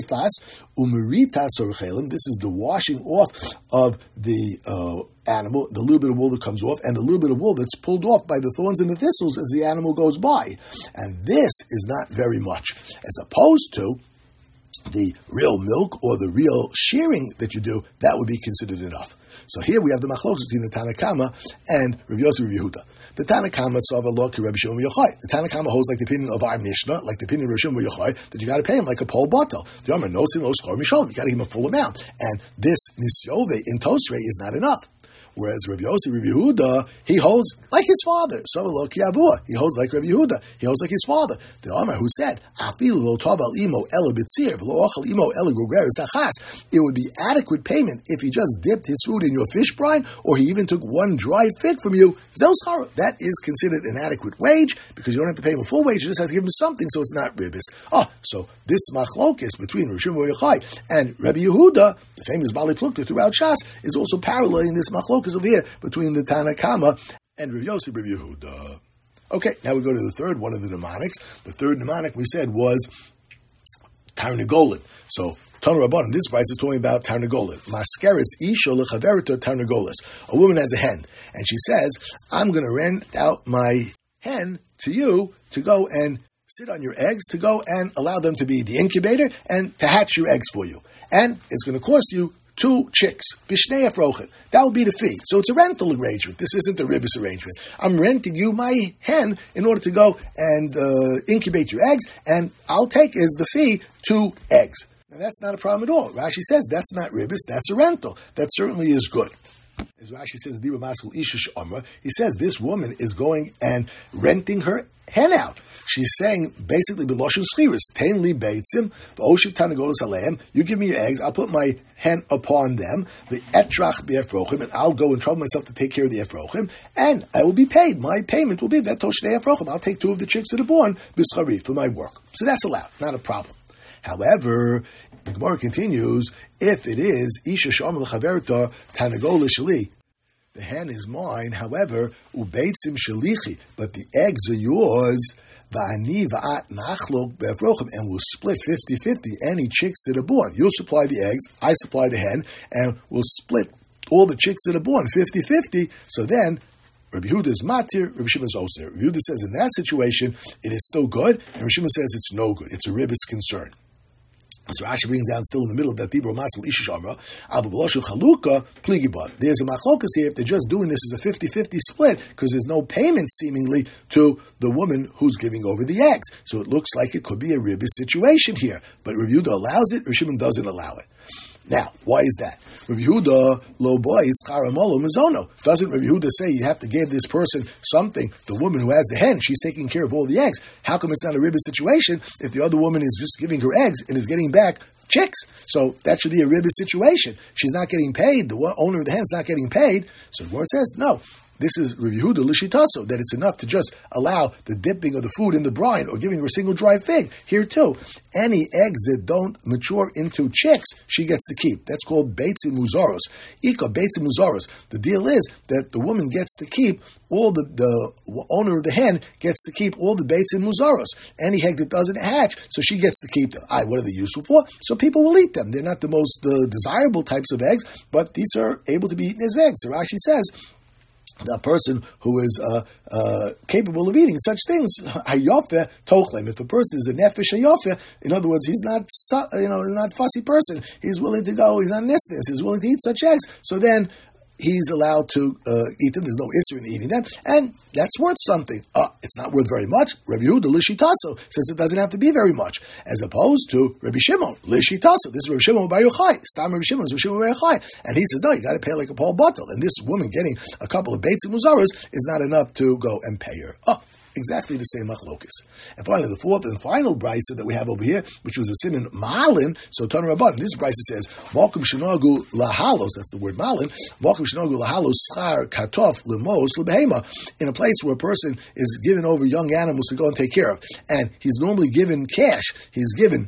umeritas or chelim. This is the washing off of the animal, the little bit of wool that comes off, and the little bit of wool that's pulled off by the thorns and the thistles as the animal goes by. And this is not very much, as opposed to the real milk or the real shearing that you do, that would be considered enough. So here we have the machlokes between the Tanna Kama and Rav Yossi, Rav Yehuda. The Tanna Kama saw a law Rabbi Shimon Yochai. The Tanna Kama holds like the opinion of our Mishnah, like the opinion of Rabbi Shimon Yochai, that you got to pay him like a pole bottle. The Amar knows him, you got to give him a full amount. And this nisyove in Tosrei is not enough. Whereas Rabbi Yossi, Rabbi Yehuda, he holds like his father. So lo kiavua, he holds like Rabbi Yehuda. He holds like his father. The Amar who said, "Afilu lo taval imo ela bitzir, lo ochal imo ela grugeres achas." It would be adequate payment if he just dipped his food in your fish brine, or he even took one dried fig from you. Zelschara, that is considered an adequate wage because you don't have to pay him a full wage. You just have to give him something, so it's not ribis. So this machlokes between Rav Shimon Yochai and Rabbi Yehuda, the famous Bali Plukta throughout Shas, is also paralleling this machlokes over here between the Tanna Kama and Rav Yossi, Rav Yehuda. Okay, now we go to the third one of the mnemonics. The third mnemonic we said was Tarnagolin. So Tana Rabbanan, this price is talking about Tarnagolin. Maskeris isha lechaverita Tarnagolis. A woman has a hen, and she says, "I'm going to rent out my hen to you to go and sit on your eggs, to go and allow them to be the incubator and to hatch your eggs for you. And it's going to cost you 2 chicks. Bishnei afrochet. That will be the fee. So it's a rental arrangement. This isn't a ribis arrangement. I'm renting you my hen in order to go and incubate your eggs, and I'll take as the fee 2 eggs. Now that's not a problem at all. Rashi says that's not ribis, that's a rental. That certainly is good. As Rashi says, he says this woman is going and renting her hen out. She's saying basically b'loshen schiris, tein li beitzim, v'oshiv tarnagolos aleim. You give me your eggs, I'll put my hen upon them, the etrach be'efrochim, and I'll go and trouble myself to take care of the efrochim, and I will be paid. My payment will be v'toshnei efrochim. I'll take 2 of the chicks that are born b'schari for my work. So that's allowed, not a problem. However, the Gemara continues, if it is isha sham l'chaverta tarnagolos sheli, the hen is mine, however, ubeitzim shelichi, but the eggs are yours, va'ani va'at nachlok be'efrochim, and we'll split 50-50 any chicks that are born. You'll supply the eggs, I supply the hen, and we'll split all the chicks that are born 50-50, so then Rabbi Yehuda is matir, Rabbi Shimon is oser. Rabbi Yehuda says in that situation, it is still good, and Rabbi Shimon says it's no good. It's a ribis concern. So Rashi brings down still in the middle of that Dibro Maskal Isha Shamra, Abu B'Loshu Chaluka, Pligibot. There's a machlokas here if they're just doing this as a 50-50 split, because there's no payment seemingly to the woman who's giving over the eggs. So it looks like it could be a ribis situation here. But Rav Yehuda allows it, Rav Shimon doesn't allow it. Now, why is that? Rav Yehuda, lo boy, scharamolo mizono. Doesn't Rav Yehuda say you have to give this person something, the woman who has the hen, she's taking care of all the eggs? How come it's not a ribis situation if the other woman is just giving her eggs and is getting back chicks? So that should be a ribis situation. She's not getting paid, the owner of the hen's not getting paid. So the word says, no. This is Rav Yehuda l'shitaso, that it's enough to just allow the dipping of the food in the brine or giving her a single dry fig. Here too, any eggs that don't mature into chicks, she gets to keep. That's called beitzim muzaros. Ika beitzim muzaros. The deal is that the woman gets to keep all the owner of the hen gets to keep all the beitzim muzaros. Any egg that doesn't hatch, so she gets to keep them. What are they useful for? So people will eat them. They're not the most desirable types of eggs, but these are able to be eaten as eggs. So Rashi says, a person who is capable of eating such things. Hayofe tochlem. If a person is a nefesh hayofe, in other words, he's not not fussy person. He's willing to go. He's not nisnis. He's willing to eat such eggs. So then he's allowed to eat them. There's no issue in eating them, and that's worth something. It's not worth very much. Rabbi Yehuda Lishitaso says it doesn't have to be very much, as opposed to Rabbi Shimon Lishitaso. This is Rabbi Shimon Bar Yochai. Stam Rabbi Shimon is Rabbi Shimon Bar Yochai, and he says no, you got to pay like a Paul bottle. And this woman getting a couple of beitz and muzaras is not enough to go and pay her. Exactly the same machlokus. And finally, the fourth and final brisa that we have over here, which was a siman malin. So Tana Rabban, this brisa says, "Malkum shenagu lahalos." That's the word malin. Malkum shenagu lahalos schar katof lemos lebehema. In a place where a person is given over young animals to go and take care of, and he's normally given cash. He's given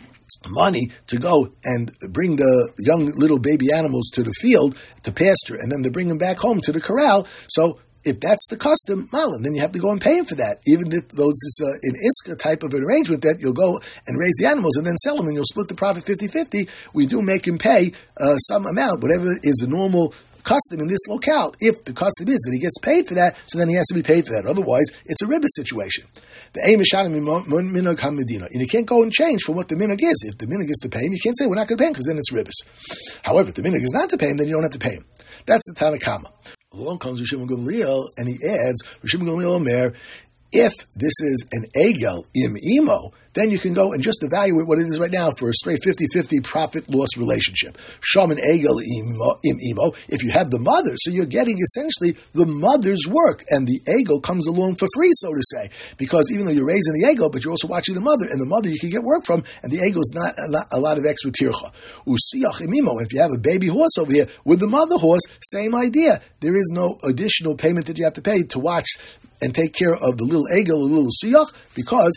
money to go and bring the young little baby animals to the field to pasture, and then to bring them back home to the corral. So if that's the custom, malin, then you have to go and pay him for that. Even if those is an iska type of an arrangement that you'll go and raise the animals and then sell them and you'll split the profit 50-50, we do make him pay some amount, whatever is the normal custom in this locale. If the custom is that he gets paid for that, so then he has to be paid for that. Otherwise, it's a riba situation. The aim is minhag hamedina, and you can't go and change from what the minhag is. If the minhag is to pay him, you can't say we're not going to pay him because then it's ribas. However, if the minhag is not to pay him, then you don't have to pay him. That's the Tanakama. Along comes Rav Shimon Gamliel, and he adds, Rav Shimon Gamliel Omer, if this is an egel im imo, then you can go and just evaluate what it is right now for a straight 50-50 profit-loss relationship. Shaman egel im imo, if you have the mother, so you're getting essentially the mother's work, and the egel comes along for free, so to say, because even though you're raising the egel, but you're also watching the mother, and the mother you can get work from, and the egel is not a lot of extra tircha. Usiach im imo, if you have a baby horse over here with the mother horse, same idea. There is no additional payment that you have to pay to watch and take care of the little egel, the little siach, because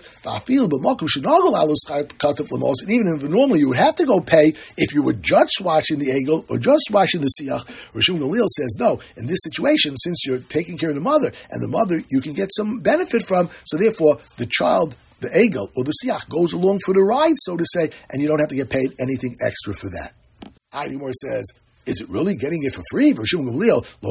and even if normally you would have to go pay if you were just washing the egel or just washing the siach. Rishon Gamliel says no. In this situation, since you're taking care of the mother, and the mother you can get some benefit from, so therefore the child, the egel or the siach, goes along for the ride, so to say, and you don't have to get paid anything extra for that. Adimor says, is it really getting it for free? Doesn't he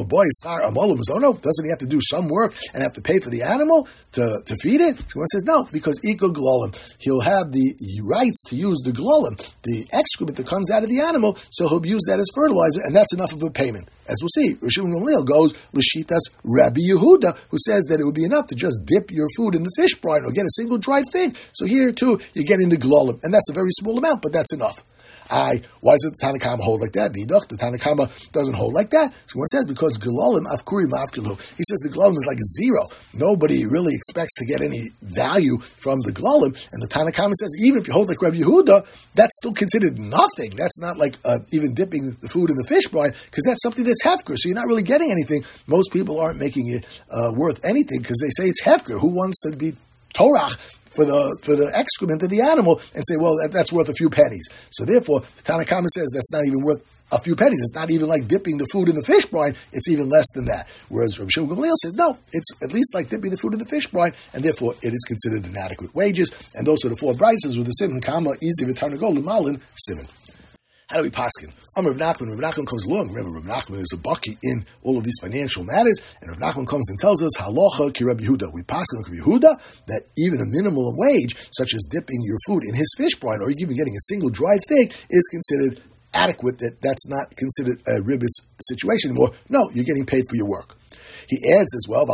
have to do some work and have to pay for the animal to feed it? So one says no, because iko glolim, he'll have the rights to use the glolim, the excrement that comes out of the animal, so he'll use that as fertilizer, and that's enough of a payment. As we'll see, Rav Shimon Gamliel goes l'shitas Rabbi Yehuda, who says that it would be enough to just dip your food in the fish brine or get a single dried fig. So here too, you're getting the glolim, and that's a very small amount, but that's enough. Why does the Tanakama hold like that? The Tanakama doesn't hold like that. So one says because Galolim Afkuri Mafkilu. He says the Galolim is like zero. Nobody really expects to get any value from the Galolim. And the Tanakama says even if you hold like Rabbi Yehuda, that's still considered nothing. That's not like even dipping the food in the fish brine, because that's something that's hefker. So you're not really getting anything. Most people aren't making it worth anything because they say it's hefker. Who wants to be Torah for the excrement of the animal and say, well, that's worth a few pennies. So therefore, the Tanakama says that's not even worth a few pennies. It's not even like dipping the food in the fish brine. It's even less than that. Whereas Rav Shimon Gamliel says, no, it's at least like dipping the food in the fish brine, and therefore it is considered inadequate wages. And those are the four brises with the simon, kama, easy, v'tarnagol, l'malin, simon. How do we paskin? Rav Nachman comes along. Remember, Rav Nachman is a baki in all of these financial matters, and Rav Nachman comes and tells us, halacha ki Rabbi Yehuda. We paskin like Rabbi Yehuda that even a minimum wage, such as dipping your food in his fish brine, or even getting a single dried fig, is considered adequate. That's not considered a ribis situation anymore. No, you're getting paid for your work. He adds as well,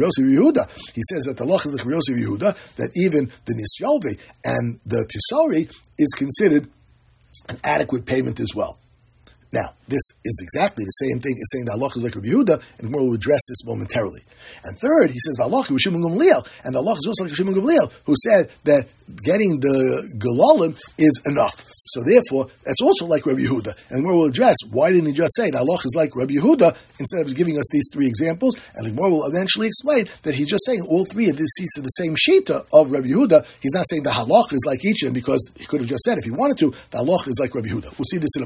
he says that the loch is like Yehuda, that even the nisyove and the tisori is considered an adequate payment as well. Now, this is exactly the same thing as saying that halacha is like Rabbi Yehuda, and we'll address this momentarily. And third, he says halacha is Shimon Gamliel, and the halacha is also like Shimon Gamliel, who said that getting the galolim is enough. So therefore, that's also like Rabbi Yehuda. And we'll address why didn't he just say that halacha is like Rabbi Yehuda instead of giving us these three examples. And the Gemara will eventually explain that he's just saying all three of these seats are the same shita of Rabbi Yehuda. He's not saying the halacha is like each of them, because he could have just said if he wanted to, the halacha is like Rabbi Yehuda. We'll see this in a moment.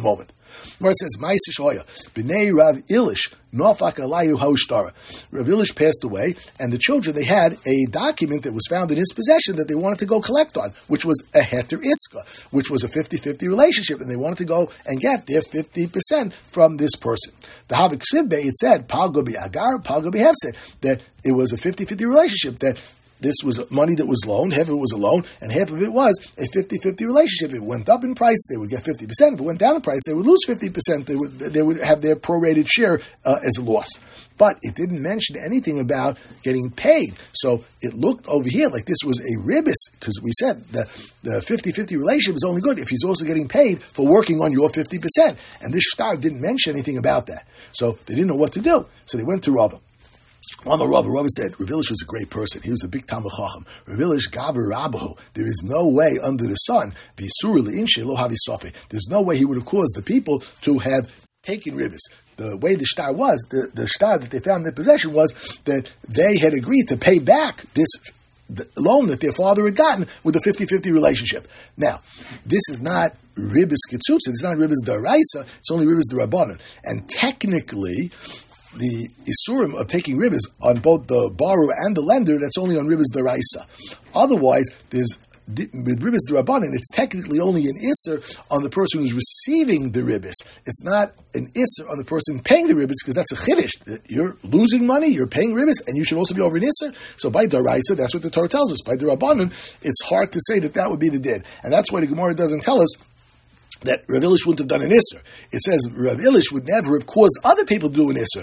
Where it says, Ma'aseh Shoya, B'nei Rav Ilish, Nofak Alayu Haushtara. Rav Ilish passed away, and the children, they had a document that was found in his possession that they wanted to go collect on, which was a Heter Iska, which was a 50-50 relationship, and they wanted to go and get their 50% from this person. The Havik Sivbe, it said, Palgo Agar, Palgo Hefsed, that it was a 50-50 relationship, that this was money that was loaned, half of it was a loan, and half of it was a 50-50 relationship. If it went up in price, they would get 50%. If it went down in price, they would lose 50%. They would have their prorated share as a loss. But it didn't mention anything about getting paid. So it looked over here like this was a ribis, because we said the 50-50 relationship is only good if he's also getting paid for working on your 50%. And this shtar didn't mention anything about that. So they didn't know what to do. So they went to Rava. On the Rava said, Rav Ilish was a great person. He was a big Talmid Chacham. Rav Ilish gaber Rabahu. There is no way under the sun, there's no way he would have caused the people to have taken ribbis. The way the shtar was, the shtar that they found in their possession was that they had agreed to pay back the loan that their father had gotten with a 50-50 relationship. Now, this is not ribbis ketzutza, it's not ribbis daraisa, it's only ribbis darabanan. And technically, the isurim of taking ribbis on both the borrower and the lender, that's only on ribbis daraisa. Otherwise, with ribbis darabanan, it's technically only an isser on the person who's receiving the ribbis. It's not an isser on the person paying the ribbis, because that's a chiddush. You're losing money, you're paying ribbis, and you should also be over an isser. So by daraisa, that's what the Torah tells us. By darabanan, it's hard to say that would be the din. And that's why the Gemara doesn't tell us that Rav Ilish wouldn't have done an Isser. It says Rav Ilish would never have caused other people to do an Isser.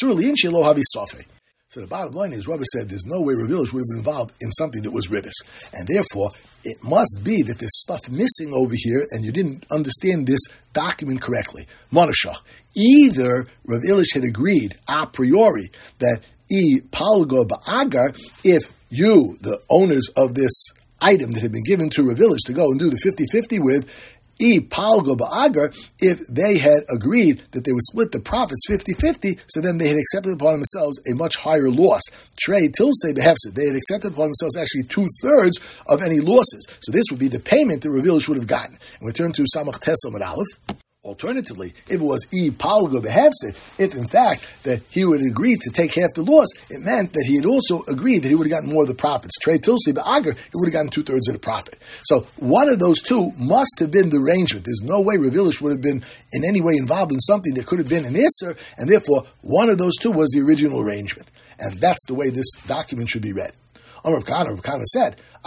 So the bottom line is, Rabbi said there's no way Rav Ilish would have been involved in something that was ribbis. And therefore, it must be that there's stuff missing over here and you didn't understand this document correctly. Monashach. Either Rav Ilish had agreed a priori that palgo ba'agar, if you, the owners of this item that had been given to Rav Ilish to go and do the 50-50 with, palgo ba'agar, if they had agreed that they would split the profits 50-50, so then they had accepted upon themselves a much higher loss. Trey tilse behefsid, they had accepted upon themselves actually 2/3 of any losses. So this would be the payment that Rav Ilish would have gotten. And we turn to Samach Tesel Amud Aleph. Alternatively, if it was palgo behefsid, if in fact that he would agree to take half the loss, it meant that he had also agreed that he would have gotten more of the profits. Trey tilsi ba'agar, he would have gotten 2/3 of the profit. So one of those two must have been the arrangement. There's no way Rav Ilish would have been in any way involved in something that could have been an isser, and therefore one of those two was the original arrangement. And that's the way this document should be read. Rav Kahana said, I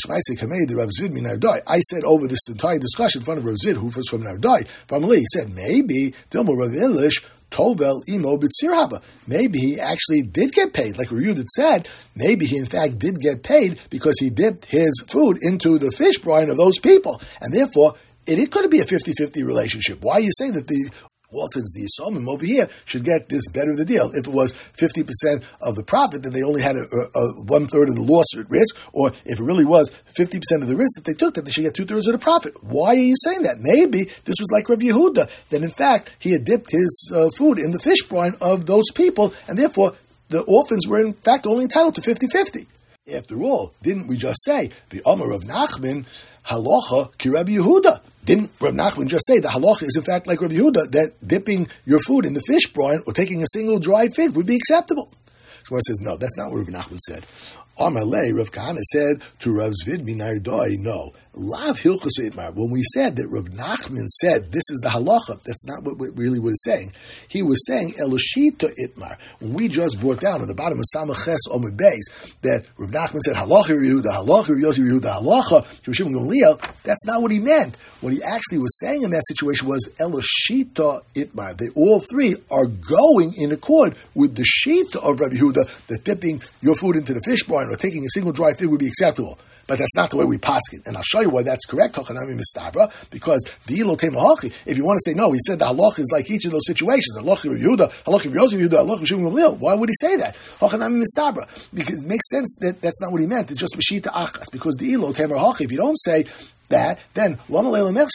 said over this entire discussion in front of Rav Zvid, who was from Nardai, he said, maybe Dilma Rav Ilish Tovel Imo B'tzir Haba. Maybe he actually did get paid. Like Ruyud said, maybe he in fact did get paid because he dipped his food into the fish brine of those people. And therefore, it could be a 50-50 relationship. Why are you saying that the orphans, the Yisomim over here, should get this better of the deal? If it was 50% of the profit, then they only had a 1/3 of the loss at risk, or if it really was 50% of the risk that they took, that they should get 2/3 of the profit. Why are you saying that? Maybe this was like Rav Yehuda, that in fact he had dipped his food in the fish brine of those people, and therefore the orphans were in fact only entitled to 50-50. After all, didn't we just say, the Omer of Nachman, halacha ki Rabbi Yehuda? Didn't Rav Nachman just say the halacha is in fact like Rav Yehuda, that dipping your food in the fish brine or taking a single dried fig would be acceptable? Shmuel says, no, that's not what Rav Nachman said. Amalei, Rav Kahana said to Rav Zvid Minardai, no. Lav Hilchos Itmar. When we said that Rav Nachman said this is the halacha, that's not what really was saying. He was saying Eloshita Itmar. When we just brought down at the bottom of Samach Ches Omid Beis that Rav Nachman said halacha Yehuda, halacha Yosef Yehuda, halacha Rishon Gamliel, that's not what he meant. What he actually was saying in that situation was Eloshita Itmar. They all three are going in accord with the shita of Rabbi Yehuda, that dipping your food into the fish brine or taking a single dry fig would be acceptable. But that's not the way we paskin. And I'll show you why that's correct, Hochanami Mistabra, because the Ilo Temahachi, if you want to say, no, he said the halach is like each of those situations, halacha Yehuda, halacha Yosef Yehuda, halacha Shimon Gamliel. Why would he say that? Hochanami Mistabra. Because it makes sense that that's not what he meant. It's just Meshita Achas. Because the Ilo Temahachi, if you don't say that, then why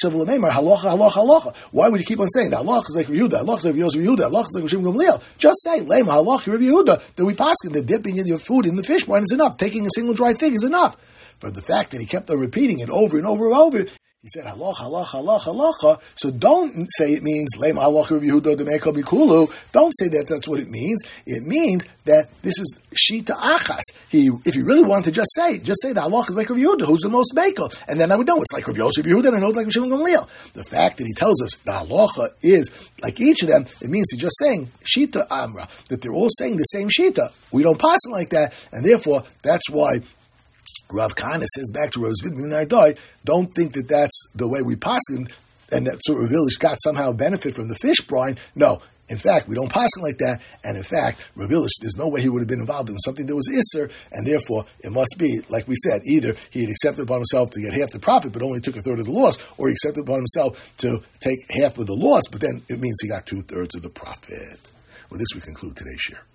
would you keep on saying that halacha is like Yehuda, halacha is like Yosef Yehuda, halacha is like Shimon Gamliel? Just say lema halacha Yehuda, that we paskin that dipping in your food in the fish brine is enough. Taking a single dry fig is enough. For the fact that he kept on repeating it over and over and over, He said, halacha, halacha, halacha, halacha. So don't say it means, lema halacha Rav Yehuda demeko bikulu. Don't say that that's what it means. It means that this is shita achas. If you really want to just say the halacha is like Rav Yehuda, who's the most mekel. And then I would know it's like Rav Yosef Yehuda, and I know it's like Rav Shimon Gamliel. The fact that he tells us the halacha is like each of them, it means he's just saying shita amra, that they're all saying the same shita. We don't pass it like that, and therefore, that's why Rav Kahana says back to Rav Zvid ben Ardai, don't think that that's the way we pass it, and that sort of Rav Illish got somehow benefit from the fish brine. No, in fact, we don't pass it like that, and in fact, Rav Illish, there's no way he would have been involved in something that was Isser, and therefore, it must be, like we said, either he had accepted upon himself to get half the profit, but only took a third of the loss, or he accepted upon himself to take half of the loss, but then it means he got 2/3 of the profit. With this, we conclude today's share.